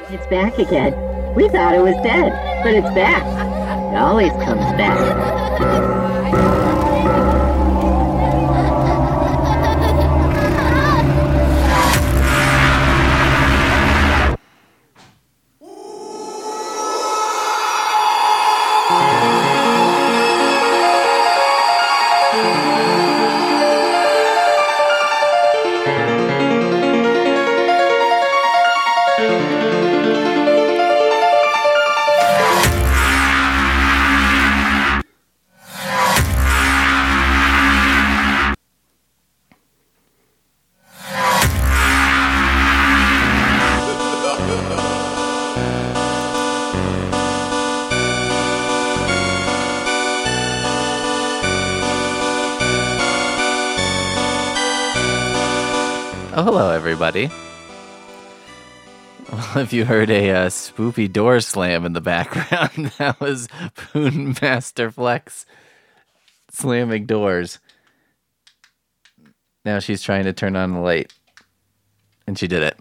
It's back again. We thought it was dead, but it's back. It always comes back. Oh, hello, everybody. Well, if you heard a spoopy door slam in the background, that was Poon Master Flex slamming doors. Now she's trying to turn on the light, and she did it.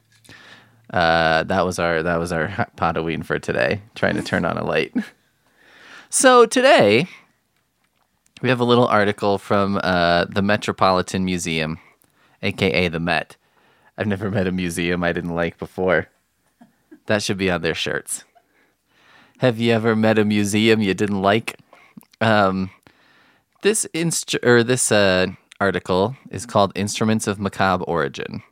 That was our Podoween for today, trying to turn on a light. So today, we have a little article from the Metropolitan Museum, a.k.a. the Met. I've never met a museum I didn't like before. That should be on their shirts. Have you ever met a museum you didn't like? This article is called Instruments of Macabre Origin.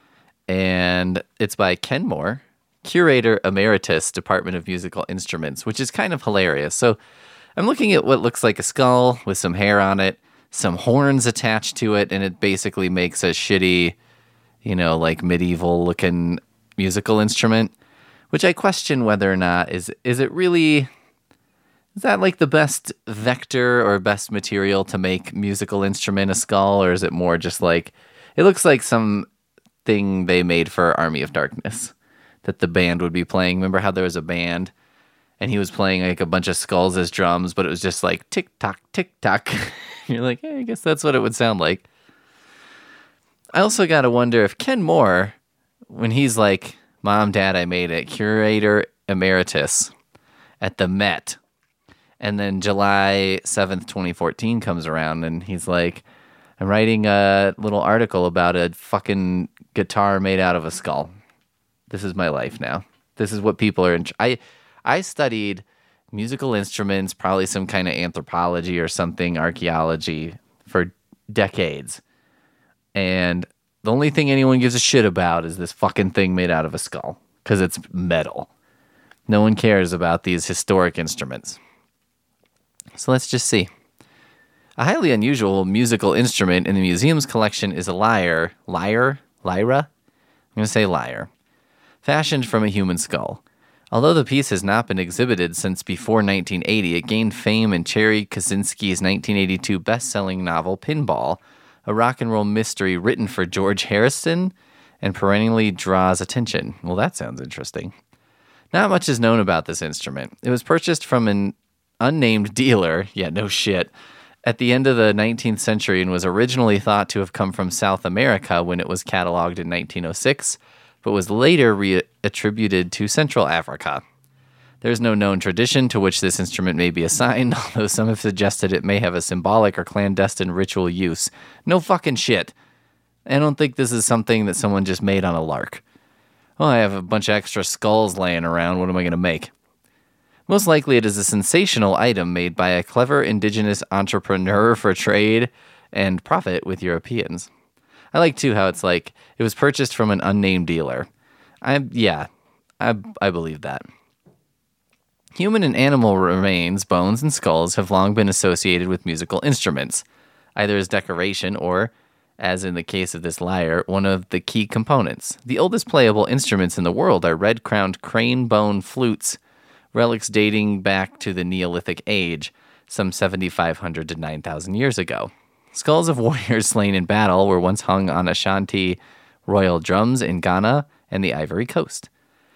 And it's by Ken Moore, Curator Emeritus, Department of Musical Instruments, which is kind of hilarious. So I'm looking at what looks like a skull with some hair on it, some horns attached to it, and it basically makes a shitty, like medieval-looking musical instrument, which I question whether or not is it really, is that like the best vector or best material to make musical instrument a skull, or is it more just like, it looks like some thing they made for Army of Darkness that the band would be playing. Remember how there was a band and he was playing like a bunch of skulls as drums, but it was just like tick-tock, tick-tock. You're like, hey, I guess that's what it would sound like. I also got to wonder if Ken Moore, when he's like, Mom, Dad, I made it, Curator Emeritus at the Met, and then July 7th, 2014 comes around, and he's like, I'm writing a little article about a fucking guitar made out of a skull. This is my life now. This is what people are... I studied musical instruments, probably some kind of anthropology or something, archaeology, for decades. And the only thing anyone gives a shit about is this fucking thing made out of a skull, because it's metal. No one cares about these historic instruments. So let's just see. A highly unusual musical instrument in the museum's collection is a lyre. Lyre? Lyra? I'm going to say lyre. Fashioned from a human skull. Although the piece has not been exhibited since before 1980, it gained fame in Cherry Kaczynski's 1982 best-selling novel Pinball, a rock and roll mystery written for George Harrison and perennially draws attention. Well, that sounds interesting. Not much is known about this instrument. It was purchased from an unnamed dealer, yeah, no shit, at the end of the 19th century and was originally thought to have come from South America when it was cataloged in 1906, but was later attributed to Central Africa. There's no known tradition to which this instrument may be assigned, although some have suggested it may have a symbolic or clandestine ritual use. No fucking shit. I don't think this is something that someone just made on a lark. Oh, I have a bunch of extra skulls laying around. What am I going to make? Most likely it is a sensational item made by a clever indigenous entrepreneur for trade and profit with Europeans. I like, too, how it's like, it was purchased from an unnamed dealer. I believe that. Human and animal remains, bones, and skulls have long been associated with musical instruments, either as decoration or, as in the case of this lyre, one of the key components. The oldest playable instruments in the world are red-crowned crane bone flutes, relics dating back to the Neolithic Age, some 7,500 to 9,000 years ago. Skulls of warriors slain in battle were once hung on Ashanti royal drums in Ghana and the Ivory Coast.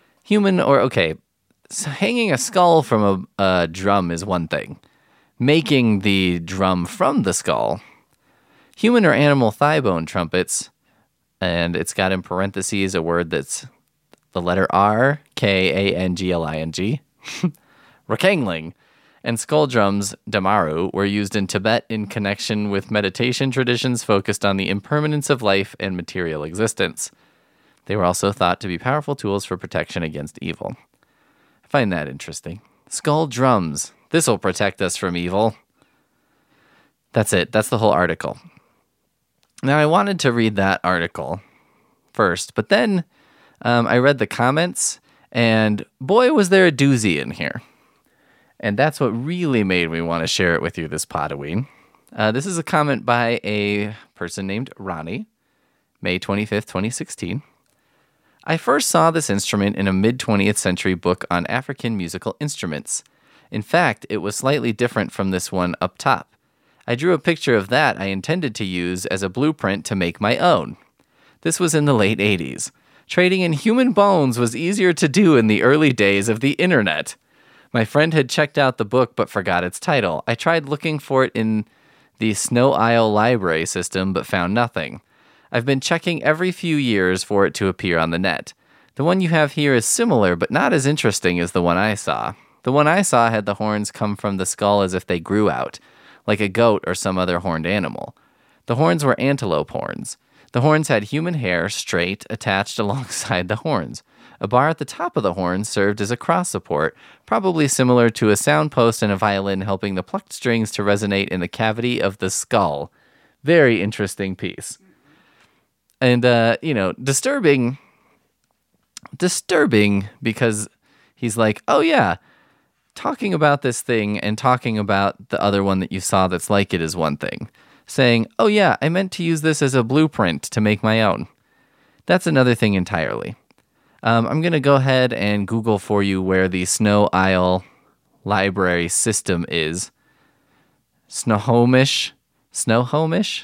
So hanging a skull from a drum is one thing. Making the drum from the skull. Human or animal thigh bone trumpets, and it's got in parentheses a word that's the letter R, Kangling, Rakangling, and skull drums, Damaru, were used in Tibet in connection with meditation traditions focused on the impermanence of life and material existence. They were also thought to be powerful tools for protection against evil. I find that interesting. Skull drums. This will protect us from evil. That's it. That's the whole article. Now, I wanted to read that article first, but then I read the comments, and boy, was there a doozy in here. And that's what really made me want to share it with you this Podoween. This is a comment by a person named Ronnie, May 25th, 2016. I first saw this instrument in a mid-20th century book on African musical instruments. In fact, it was slightly different from this one up top. I drew a picture of that I intended to use as a blueprint to make my own. This was in the late 80s. Trading in human bones was easier to do in the early days of the internet. My friend had checked out the book but forgot its title. I tried looking for it in the Snow Isle library system but found nothing. I've been checking every few years for it to appear on the net. The one you have here is similar but not as interesting as the one I saw. The one I saw had the horns come from the skull as if they grew out, like a goat or some other horned animal. The horns were antelope horns. The horns had human hair, straight, attached alongside the horns. A bar at the top of the horn served as a cross support, probably similar to a sound post and a violin helping the plucked strings to resonate in the cavity of the skull. Very interesting piece. And, disturbing because he's like, oh yeah, talking about this thing and talking about the other one that you saw that's like it is one thing. Saying, oh yeah, I meant to use this as a blueprint to make my own. That's another thing entirely. I'm going to go ahead and Google for you where the Snow Isle library system is. Snohomish, Snohomish,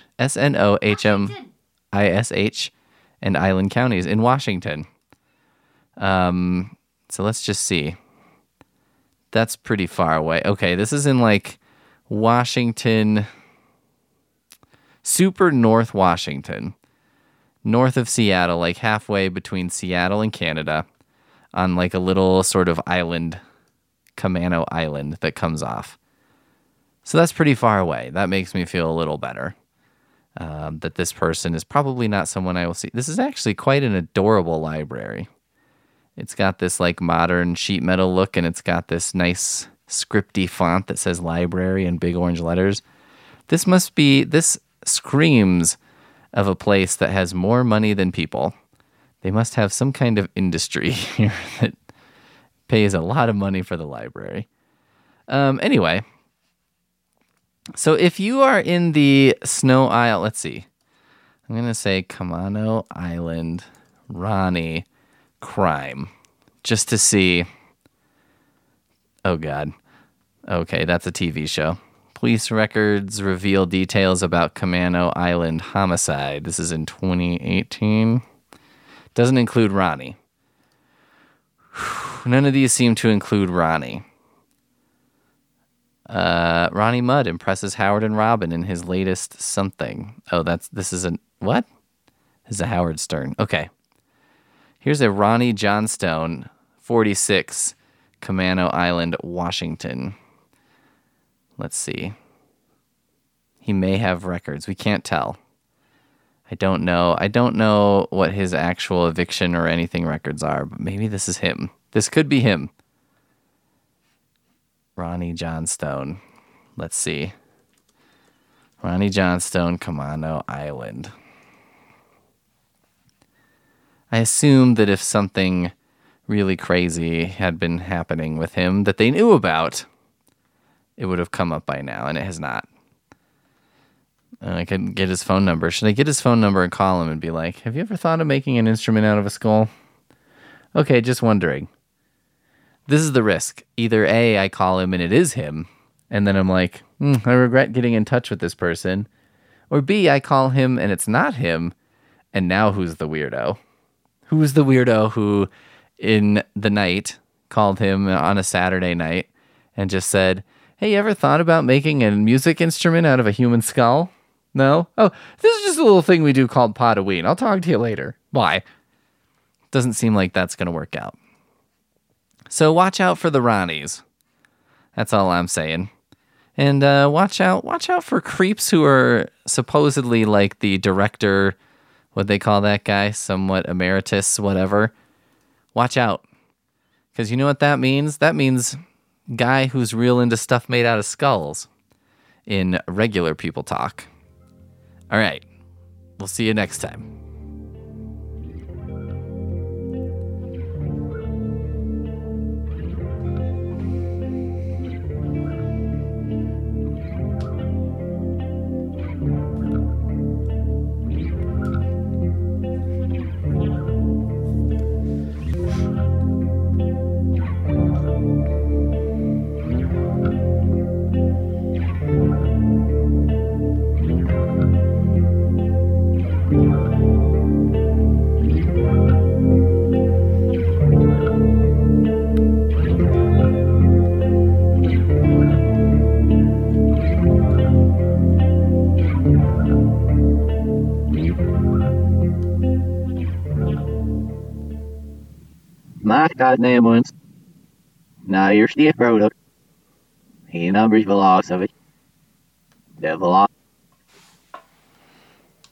Snohmish, and Island counties in Washington. So let's just see. That's pretty far away. Okay, this is in like Washington, super North Washington. North of Seattle, like halfway between Seattle and Canada, on like a little sort of island, Camano Island that comes off. So that's pretty far away. That makes me feel a little better. That this person is probably not someone I will see. This is actually quite an adorable library. It's got this like modern sheet metal look, and it's got this nice scripty font that says library in big orange letters. This screams of a place that has more money than people. They must have some kind of industry here that pays a lot of money for the library. Anyway, so if you are in the Snow Isle, let's see. I'm going to say Camano Island, Ronnie, crime, just to see. Oh, God. Okay, that's a TV show. Police records reveal details about Camano Island homicide. This is in 2018. Doesn't include Ronnie. None of these seem to include Ronnie. Ronnie Mudd impresses Howard and Robin in his latest something. Oh, this is what? This is a Howard Stern. Okay. Here's a Ronnie Johnstone, 46, Camano Island, Washington. Let's see. He may have records. We can't tell. I don't know. I don't know what his actual eviction or anything records are, but maybe this is him. This could be him. Ronnie Johnstone. Let's see. Ronnie Johnstone, Camano Island. I assume that if something really crazy had been happening with him that they knew about, it would have come up by now, and it has not. And I could get his phone number. Should I get his phone number and call him and be like, have you ever thought of making an instrument out of a skull? Okay, just wondering. This is the risk. Either A, I call him and it is him, and then I'm like, I regret getting in touch with this person. Or B, I call him and it's not him, and now who's the weirdo? Who's the weirdo who, in the night, called him on a Saturday night and just said, hey, you ever thought about making a music instrument out of a human skull? No? Oh, this is just a little thing we do called Podoween. I'll talk to you later. Bye. Doesn't seem like that's going to work out. So watch out for the Ronnies. That's all I'm saying. And watch out for creeps who are supposedly like the director, what they call that guy, somewhat emeritus, whatever. Watch out. Because you know what that means? That means guy who's real into stuff made out of skulls in regular people talk. All right. We'll see you next time. My goddamn ones. Now here's the product. He numbers velocity. The velocity